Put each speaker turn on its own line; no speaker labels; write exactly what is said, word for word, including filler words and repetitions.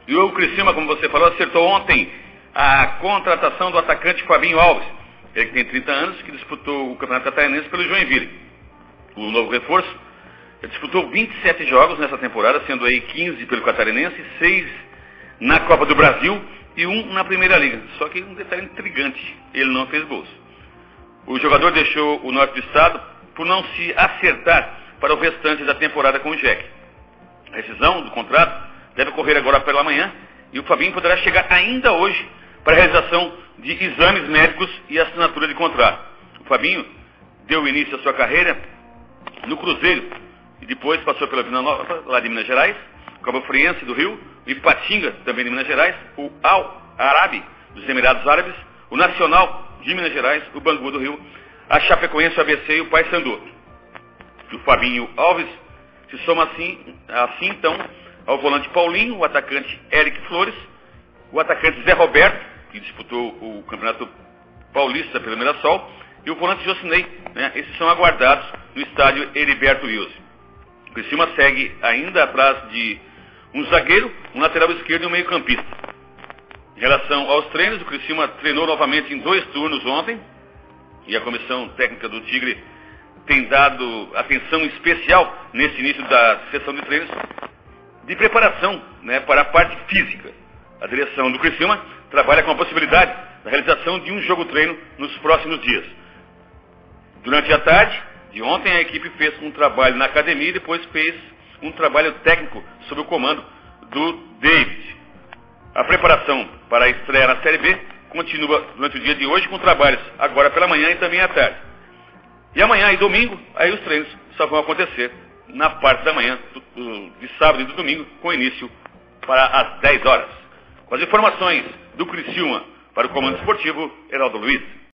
E o Criciúma, como você falou, acertou ontem a contratação do atacante Fabinho Alves. Ele que tem trinta anos, que disputou o Campeonato Catarinense pelo Joinville. O novo reforço, ele disputou vinte e sete jogos nessa temporada, sendo aí quinze pelo Catarinense, seis na Copa do Brasil e um na Primeira Liga. Só que um detalhe intrigante, ele não fez gols. O jogador deixou o norte do estado por não se acertar para o restante da temporada com o Jack. A rescisão do contrato deve ocorrer agora pela manhã e o Fabinho poderá chegar ainda hoje para a realização de exames médicos e assinatura de contrato. O Fabinho deu início à sua carreira no Cruzeiro e depois passou pela Vila Nova, lá de Minas Gerais, Cabo Friense do Rio, o Ipatinga, também de Minas Gerais, o Al Arabi dos Emirados Árabes, o Nacional de Minas Gerais, o Bangu do Rio, a Chapecoense, o A B C e o Paysandu. O Fabinho Alves se soma assim, assim então ao volante Paulinho, o atacante Eric Flores, o atacante Zé Roberto, que disputou o Campeonato Paulista pelo Mirassol, e o volante Jocinei, né? Esses são aguardados no estádio Heriberto Wilson. O Criciúma segue ainda atrás de um zagueiro, um lateral esquerdo e um meio campista. Em relação aos treinos, o Criciúma treinou novamente em dois turnos ontem, e a comissão técnica do Tigre tem dado atenção especial nesse início da sessão de treinos de preparação, né, para a parte física. A direção do Criciúma trabalha com a possibilidade da realização de um jogo-treino nos próximos dias. Durante a tarde de ontem, a equipe fez um trabalho na academia e depois fez um trabalho técnico sob o comando do David. A preparação para a estreia na Série B continua durante o dia de hoje com trabalhos agora pela manhã e também à tarde. E amanhã e domingo, aí os treinos só vão acontecer na parte da manhã, de sábado e do domingo, com início para as dez horas. Com as informações do Criciúma para o Comando Esportivo, Heraldo Luiz.